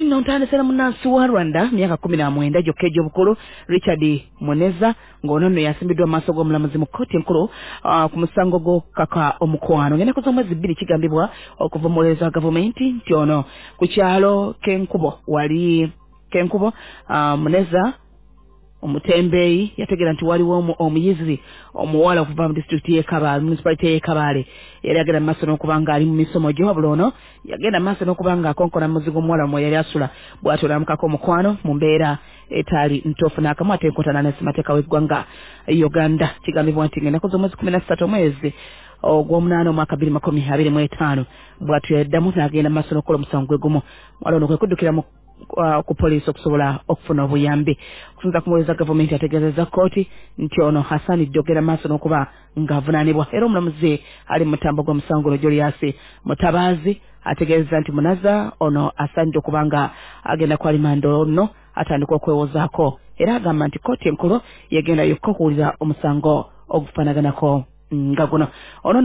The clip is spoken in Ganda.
Nontane sera munansi wa Rwanda myaka 19 jokejo bukulu Richard Moneza ngono yasimbidwa maso go mulamuzi mu koti enkulu ku musango go kaka omukwano ngene kuzo mwezi 2 kigambibwa okuvumoleza government ntiono ku kyalo Kenkubo wali Kenkubo Moneza omutembeyi yategera nti waliwo omuyizi omuwala okuva mu district ye Kabale municipality ye Kabale yali agenda maso n'okubanga ali mu misomo gyo bulono yagenda maso n'okubanga akonkona muzigo muwala mwe yali asula bwatola mukako omukwano mu mbeera etali ntofu n'akamu ate enkotana n'essimateka w'eggwanga Uganda kigambibwa nti ngenda kuzo mwezi 13 mwezi ogw'omunaana omwaka 2025 bw'atyo yaddamu n'agenda maso n'okola omusango gwe gumu muwala ono kwe kuddukira mu ku police okusobola okufuna obuyambi kufunza kumweza government yategereza koti nti ono Hassan Dogera maso n'okuba ngavunanibwa era omulamuzi ali mutambo gwa musango lo Julius Mutabazi ategereza nti Munaza ono asande okubanga agenda kwa limando ono atandika okwewozaako era agamba nti koti enkulu yagenda yokko kuwulira omusango ogufanaganako nga guno ono